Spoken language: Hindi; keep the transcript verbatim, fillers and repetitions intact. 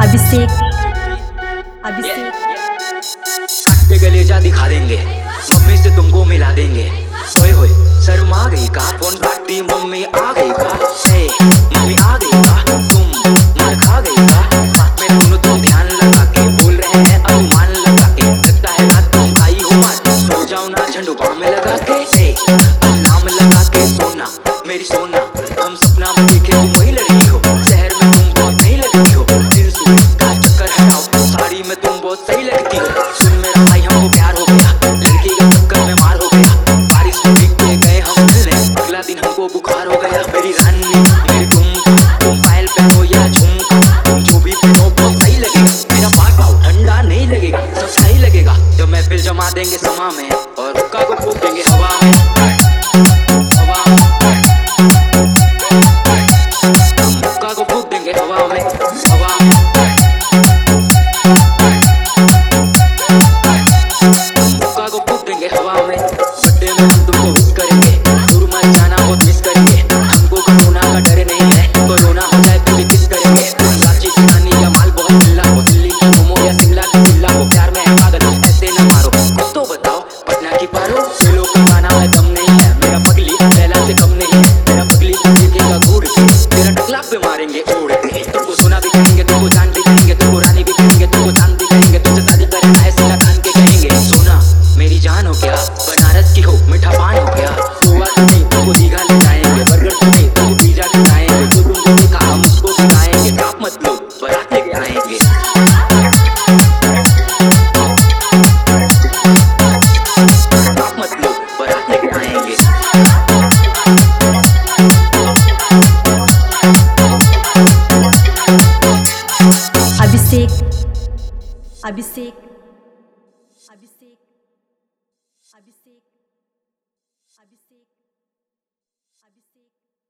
अभिषेक अभिषेक के गलेजा दिखा देंगे, मम्मी से तुमको मिला देंगे। होए होए शर्म आ गई का, फोन काटी मम्मी आ गई का। हे मम्मी आ गई का, तुम मार खा गई का। बात में दोनों तुम ध्यान लगा के बोल रहे हैं अनुमान लगा के। लगता है रात तुम आई हो मार, सो जाओ ना झंडू बाम में लगा के। हे नाम लगा के सोना मेरी सोना, हम सपना में देखे तुम वही लड़की हो। शहर में तुम बहुत नहीं लगती हो, जींस का चक्कर हटाओ, साड़ी में तुम बहुत सही लगती हो। सुन मेरा भाई हमको प्यार हो गया, लड़की के चक्कर में मार हो गया। बारिश में भीग के गए हम मिलने, अगला दिन हमको बुखार हो गया। मेरी रानी मेरी तुम तुम पायल पहनो या झुमका, तुम जो भी पहनो बहुत सही लगेगा। मेरा पाक पाव ठंडा नहीं लगेगा, सब सही लगेगा। जब महफिल जमा देंगे समा में और हुक्का को फूंक देंगे हवा में। हवा हम हुक्का को फूंक देंगे हवा में, हवा में। हुक्का को फूंक देंगे हवा में। बर्थडे में हम तुमको विश करेंगे, दूर मत जाना बहुत मिस करेंगे। हमको कोरोना का डर नहीं है, कोरोना हो जाए तो भी किस करेंगे। रांची की रानी या माल बहुत चिल्ला हो, दिल्ली की मोमो या शिमला की चिल्ला हो। प्यार में है पागल ऐसे न मारो, कुछ तो बताओ पटना की पारो। दिलों का गाना है दम नहीं है, मेरा पगली पहला से कम नहीं है। मेरा पगली को देखेगा घूर के, तेरा टकला पे मारेंगे उड़ के। तुमको सोना भी कहेंगे, तुमको जान भी कहेंगे, तुमको रानी भी कहेंगे, तुमको चांद भी कहेंगे। तुमसे शादी करें ऐसे ना खान के कहेंगे। सोना मेरी जान हो क्या, बनारस की हो मीठा पान हो क्या। गोवा तो नहीं तुमको दीघा ले जाएंगे, बर्गर तो नहीं तुमको पिज्जा खिलाएंगे। जो तुमको देखा हम उसको सिखाएंगे, आप मत लो बारात लेके आएंगे। आप मत लो बारात लेके आएंगे। अभिषेक अभिषेक अभिषेक अभिषेक अभिषेक अभिषेक